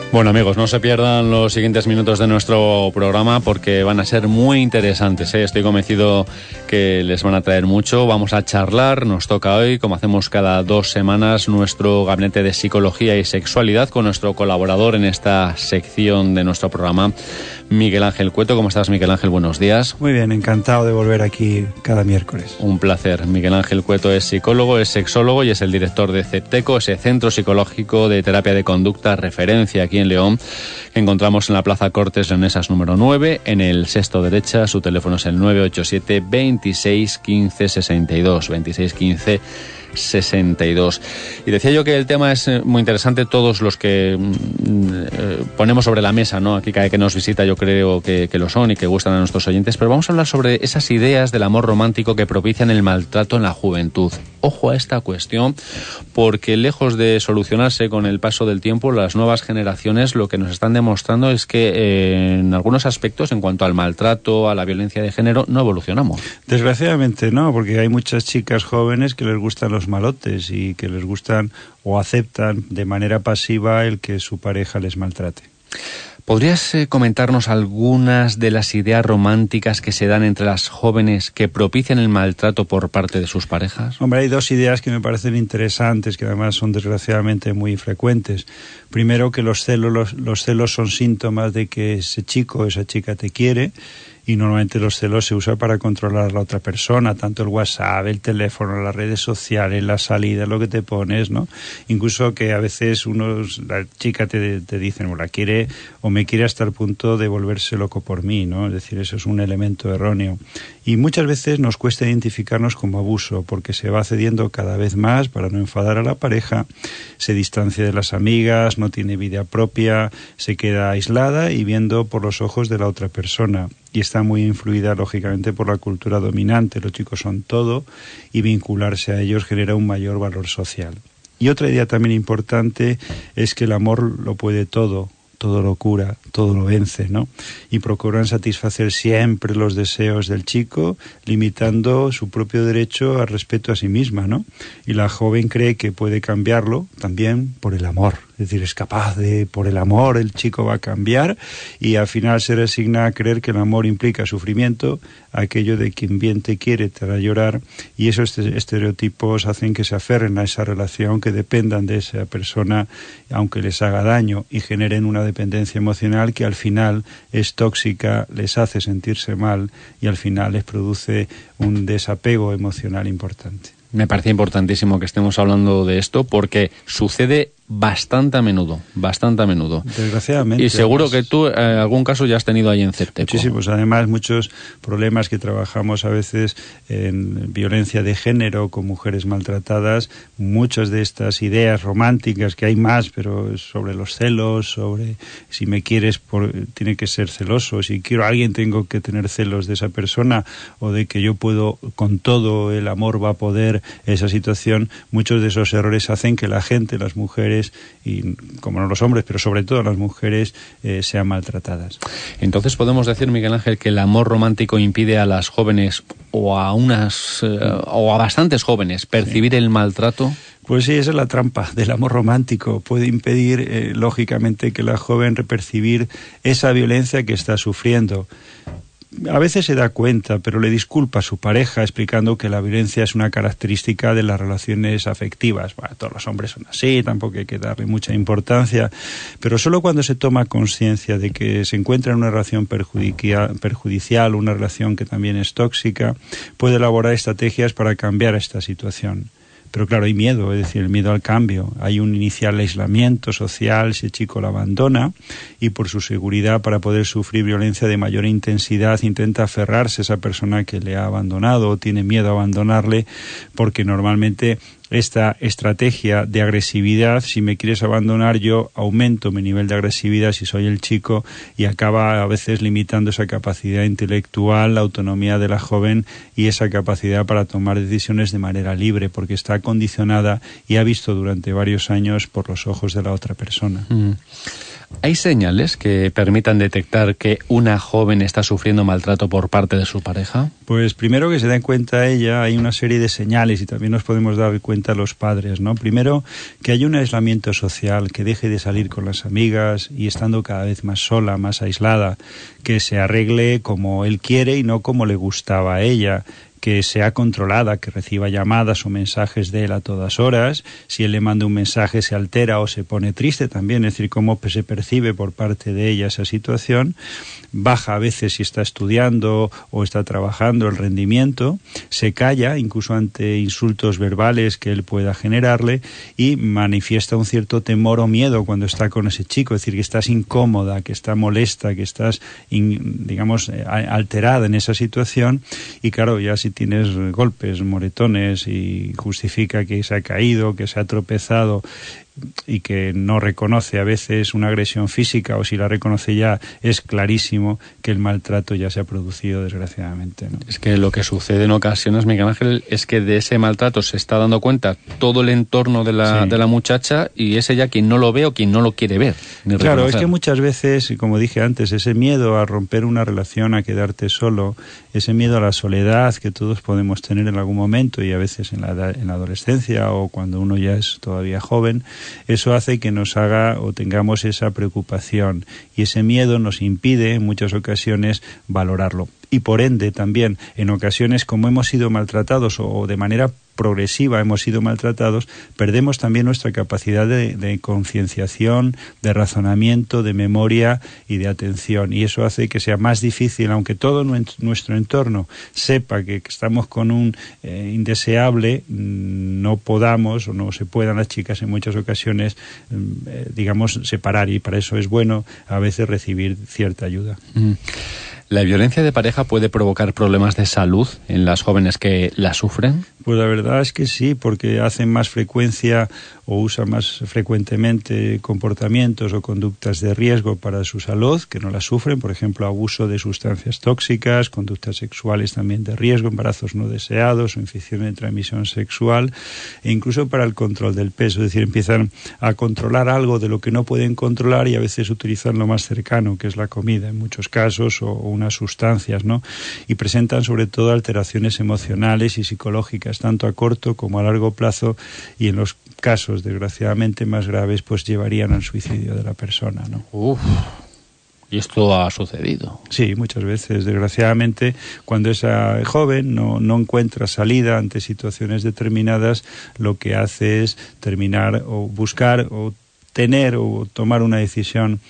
Bueno, amigos, no se pierdan los siguientes minutos de nuestro programa porque van a ser muy interesantes, ¿eh? Estoy convencido que les van a traer mucho. Vamos a charlar, nos toca hoy, como hacemos cada 2 semanas, nuestro gabinete de psicología y sexualidad con nuestro colaborador en esta sección de nuestro programa, Miguel Ángel Cueto. ¿Cómo estás, Miguel Ángel? Buenos días. Muy bien, encantado de volver aquí cada miércoles. Un placer. Miguel Ángel Cueto es psicólogo, es sexólogo y es el director de CEPTECO, ese Centro Psicológico de Terapia de Conducta, referencia aquí en León, que encontramos en la Plaza Cortes Leonesas número 9, en el sexto derecha. Su teléfono es el 987 26 15 62, 26 15 62. Y decía yo que el tema es muy interesante, todos los que ponemos sobre la mesa, ¿no? Aquí cada vez que nos visita yo creo que lo son y que gustan a nuestros oyentes, pero vamos a hablar sobre esas ideas del amor romántico que propician el maltrato en la juventud. Ojo a esta cuestión, porque lejos de solucionarse con el paso del tiempo, las nuevas generaciones lo que nos están demostrando es que en algunos aspectos, en cuanto al maltrato, a la violencia de género, no evolucionamos. Desgraciadamente no, porque hay muchas chicas jóvenes que les gustan los malotes y que les gustan o aceptan de manera pasiva el que su pareja les maltrate. ¿Podrías comentarnos algunas de las ideas románticas que se dan entre las jóvenes que propician el maltrato por parte de sus parejas? Hombre, hay 2 ideas que me parecen interesantes, que además son desgraciadamente muy frecuentes. Primero, que los celos son síntomas de que ese chico o esa chica te quiere, y normalmente los celos se usan para controlar a la otra persona, tanto el WhatsApp, el teléfono, las redes sociales, la salida, lo que te pones, ¿no? Incluso que a veces la chica te dicen, o la quiere o me quiere hasta el punto de volverse loco por mí, ¿no? Es decir, eso es un elemento erróneo. Y muchas veces nos cuesta identificarnos como abuso, porque se va cediendo cada vez más para no enfadar a la pareja, se distancia de las amigas, no tiene vida propia, se queda aislada y viendo por los ojos de la otra persona. Y está muy influida, lógicamente, por la cultura dominante. Los chicos son todo y vincularse a ellos genera un mayor valor social. Y otra idea también importante es que el amor lo puede todo lo cura, todo lo vence, ¿no? Y procuran satisfacer siempre los deseos del chico, limitando su propio derecho al respeto a sí misma, ¿no? Y la joven cree que puede cambiarlo también por el amor. Es decir, es capaz de, por el amor, el chico va a cambiar, y al final se resigna a creer que el amor implica sufrimiento, aquello de quien bien te quiere te hará llorar, y esos estereotipos hacen que se aferren a esa relación, que dependan de esa persona, aunque les haga daño, y generen una dependencia emocional que al final es tóxica, les hace sentirse mal, y al final les produce un desapego emocional importante. Me parece importantísimo que estemos hablando de esto porque sucede bastante a menudo. Desgraciadamente. Y seguro que tú algún caso ya has tenido ahí en CEPTECO. Muchísimos. Además, muchos problemas que trabajamos a veces en violencia de género con mujeres maltratadas, muchas de estas ideas románticas, que hay más, pero sobre los celos, sobre si me quieres tiene que ser celoso, si quiero a alguien tengo que tener celos de esa persona, o de que yo puedo, con todo el amor va a poder esa situación. Muchos de esos errores hacen que la gente, las mujeres, y como no los hombres, pero sobre todo las mujeres, sean maltratadas. Entonces podemos decir, Miguel Ángel, que el amor romántico impide a las jóvenes o a bastantes jóvenes percibir el maltrato. Pues sí, esa es la trampa del amor romántico. Puede impedir, lógicamente, que la joven percibir esa violencia que está sufriendo. A veces se da cuenta, pero le disculpa a su pareja explicando que la violencia es una característica de las relaciones afectivas. Bueno, todos los hombres son así, tampoco hay que darle mucha importancia, pero solo cuando se toma conciencia de que se encuentra en una relación perjudicial, una relación que también es tóxica, puede elaborar estrategias para cambiar esta situación. Pero claro, hay miedo, es decir, el miedo al cambio. Hay un inicial aislamiento social si el chico la abandona, y por su seguridad, para poder sufrir violencia de mayor intensidad, intenta aferrarse a esa persona que le ha abandonado o tiene miedo a abandonarle, porque normalmente esta estrategia de agresividad, si me quieres abandonar, yo aumento mi nivel de agresividad si soy el chico, y acaba a veces limitando esa capacidad intelectual, la autonomía de la joven y esa capacidad para tomar decisiones de manera libre, porque está condicionada y ha visto durante varios años por los ojos de la otra persona. ¿Hay señales que permitan detectar que una joven está sufriendo maltrato por parte de su pareja? Pues primero que se den cuenta ella, hay una serie de señales y también nos podemos dar cuenta los padres, ¿no? Primero, que hay un aislamiento social, que deje de salir con las amigas y estando cada vez más sola, más aislada, que se arregle como él quiere y no como le gustaba a ella, que sea controlada, que reciba llamadas o mensajes de él a todas horas. Si él le manda un mensaje se altera o se pone triste también, es decir, cómo se percibe por parte de ella esa situación. Baja a veces si está estudiando o está trabajando el rendimiento, se calla incluso ante insultos verbales que él pueda generarle y manifiesta un cierto temor o miedo cuando está con ese chico, es decir, que estás incómoda, que está molesta, que estás, alterada en esa situación y claro, ya si tienes golpes, moretones y justifica que se ha caído, que se ha tropezado y que no reconoce a veces una agresión física o si la reconoce ya es clarísimo que el maltrato ya se ha producido desgraciadamente, ¿no? Es que lo que sucede en ocasiones, Miguel Ángel, es que de ese maltrato se está dando cuenta todo el entorno de la muchacha y es ella quien no lo ve o quien no lo quiere ver. Claro, es que muchas veces, como dije antes, ese miedo a romper una relación, a quedarte solo, ese miedo a la soledad que todos podemos tener en algún momento y a veces en la adolescencia o cuando uno ya es todavía joven, eso hace que nos haga o tengamos esa preocupación y ese miedo nos impide en muchas ocasiones valorarlo. Y por ende también en ocasiones como hemos sido maltratados o de manera progresiva hemos sido maltratados, perdemos también nuestra capacidad de concienciación, de razonamiento, de memoria y de atención. Y eso hace que sea más difícil, aunque todo nuestro entorno sepa que estamos con un indeseable, no podamos o no se puedan las chicas en muchas ocasiones, separar. Y para eso es bueno a veces recibir cierta ayuda. ¿La violencia de pareja puede provocar problemas de salud en las jóvenes que la sufren? Pues la verdad es que sí, porque hacen más frecuencia o usan más frecuentemente comportamientos o conductas de riesgo para su salud que no la sufren, por ejemplo, abuso de sustancias tóxicas, conductas sexuales también de riesgo, embarazos no deseados o infección de transmisión sexual, e incluso para el control del peso, es decir, empiezan a controlar algo de lo que no pueden controlar y a veces utilizan lo más cercano, que es la comida en muchos casos, o unas sustancias, ¿no? Y presentan sobre todo alteraciones emocionales y psicológicas, tanto a corto como a largo plazo, y en los casos desgraciadamente más graves pues llevarían al suicidio de la persona, ¿no? ¿Y esto ha sucedido? Sí, muchas veces. Desgraciadamente, cuando esa joven no encuentra salida ante situaciones determinadas, lo que hace es terminar o buscar o tener o tomar una decisión,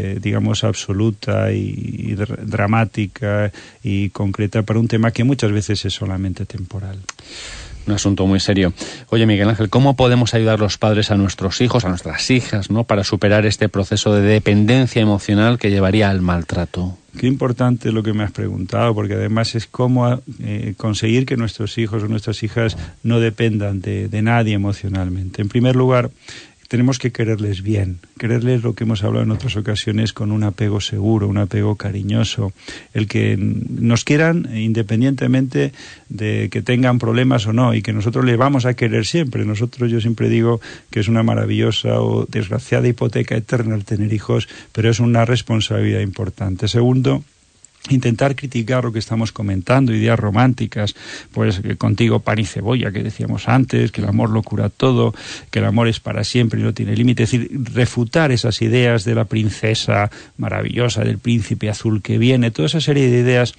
absoluta y dramática y concreta para un tema que muchas veces es solamente temporal. Un asunto muy serio. Oye, Miguel Ángel, ¿cómo podemos ayudar los padres a nuestros hijos, a nuestras hijas, ¿no?, para superar este proceso de dependencia emocional que llevaría al maltrato? Qué importante lo que me has preguntado, porque además es cómo conseguir que nuestros hijos o nuestras hijas no dependan de nadie emocionalmente. En primer lugar, tenemos que quererles bien, quererles lo que hemos hablado en otras ocasiones con un apego seguro, un apego cariñoso, el que nos quieran independientemente de que tengan problemas o no y que nosotros les vamos a querer siempre. Yo siempre digo que es una maravillosa o desgraciada hipoteca eterna el tener hijos, pero es una responsabilidad importante. Segundo, intentar criticar lo que estamos comentando, ideas románticas, pues que contigo pan y cebolla, que decíamos antes, que el amor lo cura todo, que el amor es para siempre y no tiene límite. Es decir, refutar esas ideas de la princesa maravillosa, del príncipe azul que viene, toda esa serie de ideas,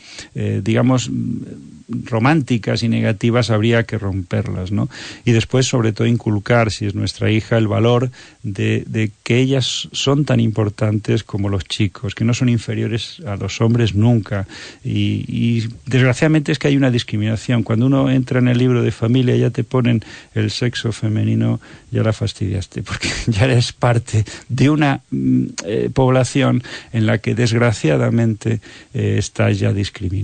románticas y negativas habría que romperlas, ¿no? Y después, sobre todo, inculcar, si es nuestra hija, el valor de que ellas son tan importantes como los chicos, que no son inferiores a los hombres nunca. Y desgraciadamente es que hay una discriminación. Cuando uno entra en el libro de familia ya te ponen el sexo femenino, ya la fastidiaste, porque ya eres parte de una población en la que desgraciadamente está ya discriminada.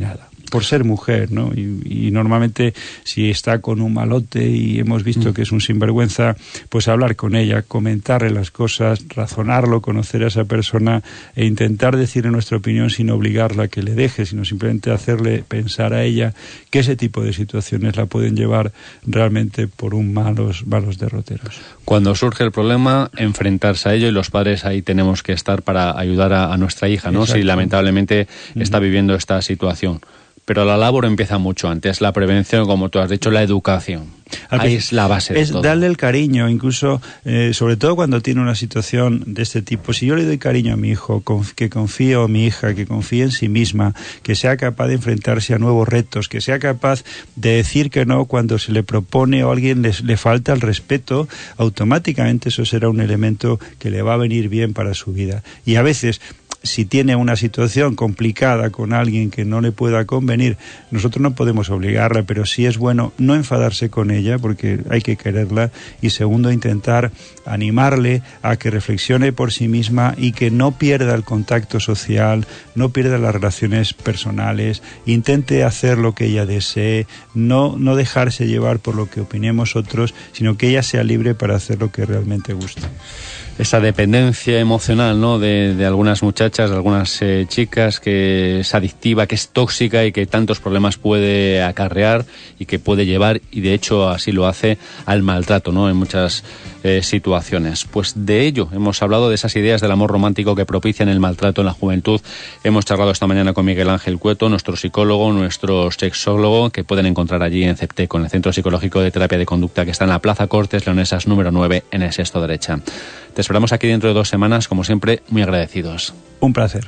por ser mujer, ¿no? Y normalmente si está con un malote y hemos visto que es un sinvergüenza, pues hablar con ella, comentarle las cosas, razonarlo, conocer a esa persona e intentar decirle nuestra opinión sin obligarla a que le deje, sino simplemente hacerle pensar a ella que ese tipo de situaciones la pueden llevar realmente por un malos derroteros. Cuando surge el problema, enfrentarse a ello, y los padres ahí tenemos que estar para ayudar a nuestra hija, ¿no? Exacto. Si lamentablemente está viviendo esta situación. Pero la labor empieza mucho antes, la prevención, como tú has dicho, la educación. Ahí es la base de todo. Es darle el cariño, incluso, sobre todo cuando tiene una situación de este tipo. Si yo le doy cariño a mi hijo, que confíe, o a mi hija, que confíe en sí misma, que sea capaz de enfrentarse a nuevos retos, que sea capaz de decir que no cuando se le propone o a alguien le falta el respeto, automáticamente eso será un elemento que le va a venir bien para su vida. Y a veces, si tiene una situación complicada con alguien que no le pueda convenir, nosotros no podemos obligarla, pero sí es bueno no enfadarse con ella, porque hay que quererla, y segundo, intentar animarle a que reflexione por sí misma y que no pierda el contacto social, no pierda las relaciones personales, intente hacer lo que ella desee, no dejarse llevar por lo que opinemos otros, sino que ella sea libre para hacer lo que realmente gusta. Esa dependencia emocional, ¿no?, de algunas muchachas, de algunas chicas, que es adictiva, que es tóxica y que tantos problemas puede acarrear y que puede llevar, y de hecho así lo hace, al maltrato, ¿no?, en muchas situaciones. Pues de ello hemos hablado, de esas ideas del amor romántico que propician el maltrato en la juventud. Hemos charlado esta mañana con Miguel Ángel Cueto, nuestro psicólogo, nuestro sexólogo, que pueden encontrar allí en CEPTECO, en el Centro Psicológico de Terapia de Conducta, que está en la Plaza Cortes Leonesas número 9, en el sexto derecha. Te esperamos aquí dentro de 2 semanas, como siempre, muy agradecidos. Un placer.